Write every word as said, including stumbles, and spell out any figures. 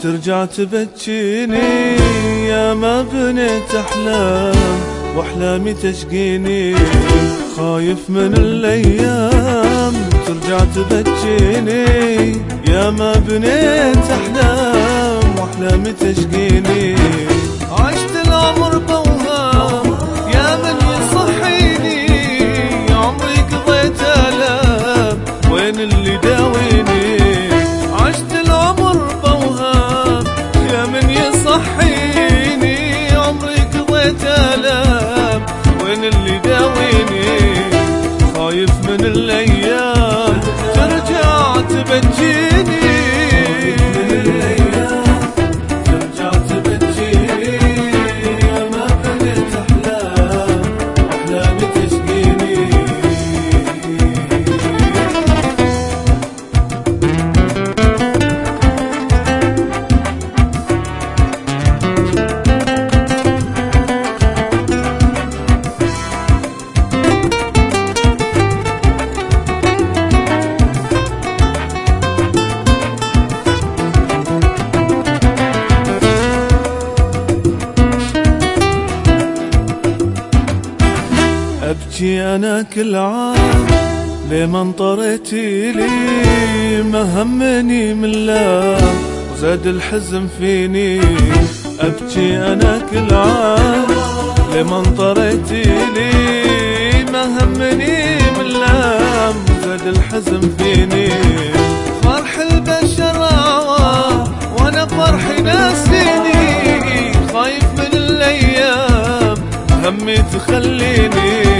ترجع تبجيني يا ما بنيت أحلام وأحلامي تشقيني، خايف من الأيام ترجع تبجيني يا ما بنيت أحلام وأحلامي تشقيني. عشت العمر بوهام يا من يصحيني، عمري قضيت آلام وين اللي داويني. عشت العمر بوهام يا من يصحيني، عمري قضيت آلام وين اللي داويني. خايف من الأيام ترجع تبجيني، أبكي أنا كل عام ليه ما انطريتي لي، ما همني من لا وزاد الحزن فيني. أبكي أنا كل عام ليه ما انطريتي لي، ما همني من لا وزاد الحزن فيني. فرح البشر عوام وأنا فرحي ناسيني، خايف من الأيام همي تخليني.